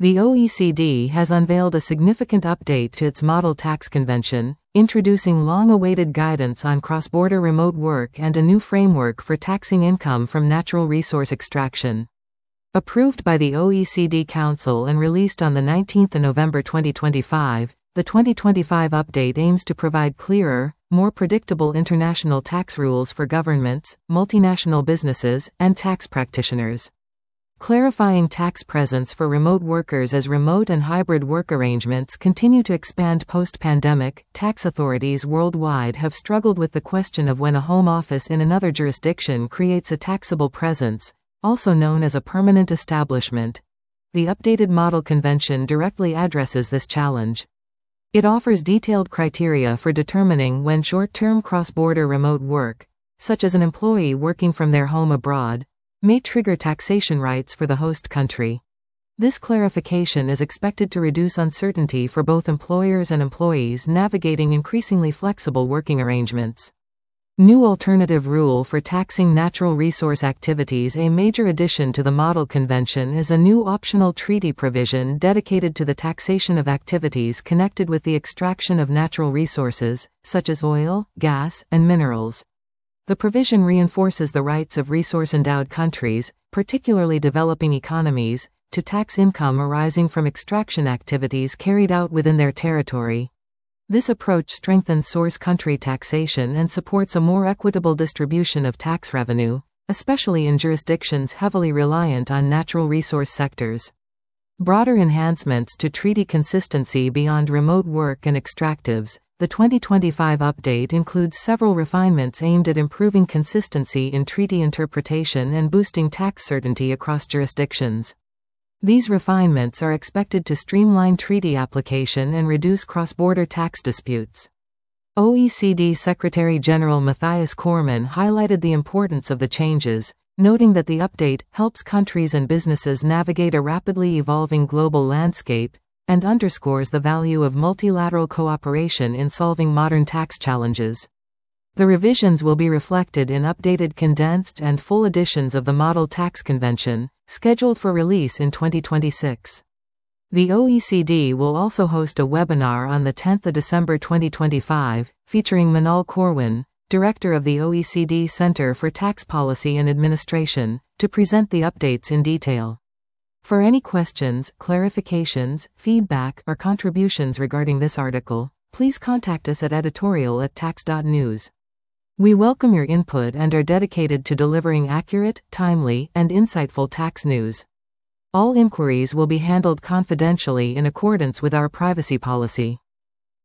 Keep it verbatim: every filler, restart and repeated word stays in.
The O E C D has unveiled a significant update to its Model Tax Convention, introducing long-awaited guidance on cross-border remote work and a new framework for taxing income from natural resource extraction. Approved by the O E C D Council and released on the nineteenth of November twenty twenty-five, the twenty twenty-five update aims to provide clearer, more predictable international tax rules for governments, multinational businesses, and tax practitioners. Clarifying tax presence for remote workers as remote and hybrid work arrangements continue to expand post-pandemic. Tax authorities worldwide have struggled with the question of when a home office in another jurisdiction creates a taxable presence, also known as a permanent establishment. The updated Model Convention directly addresses this challenge. It offers detailed criteria for determining when short-term cross-border remote work, such as an employee working from their home abroad, may trigger taxation rights for the host country. This clarification is expected to reduce uncertainty for both employers and employees navigating increasingly flexible working arrangements. New alternative rule for taxing natural resource activities. A major addition to the Model Convention is a new optional treaty provision dedicated to the taxation of activities connected with the extraction of natural resources, such as oil, gas, and minerals. The provision reinforces the rights of resource-endowed countries, particularly developing economies, to tax income arising from extraction activities carried out within their territory. This approach strengthens source country taxation and supports a more equitable distribution of tax revenue, especially in jurisdictions heavily reliant on natural resource sectors. Broader enhancements to treaty consistency beyond remote work and extractives. The twenty twenty-five update includes several refinements aimed at improving consistency in treaty interpretation and boosting tax certainty across jurisdictions. These refinements are expected to streamline treaty application and reduce cross-border tax disputes. O E C D Secretary-General Matthias Cormann highlighted the importance of the changes, noting that the update helps countries and businesses navigate a rapidly evolving global landscape, and underscores the value of multilateral cooperation in solving modern tax challenges. The revisions will be reflected in updated condensed and full editions of the Model Tax Convention, scheduled for release in twenty twenty-six. The O E C D will also host a webinar on the tenth of December twenty twenty-five, featuring Manal Corwin, Director of the O E C D Center for Tax Policy and Administration, to present the updates in detail. For any questions, clarifications, feedback, or contributions regarding this article, please contact us at editorial at tax dot news. We welcome your input and are dedicated to delivering accurate, timely, and insightful tax news. All inquiries will be handled confidentially in accordance with our privacy policy.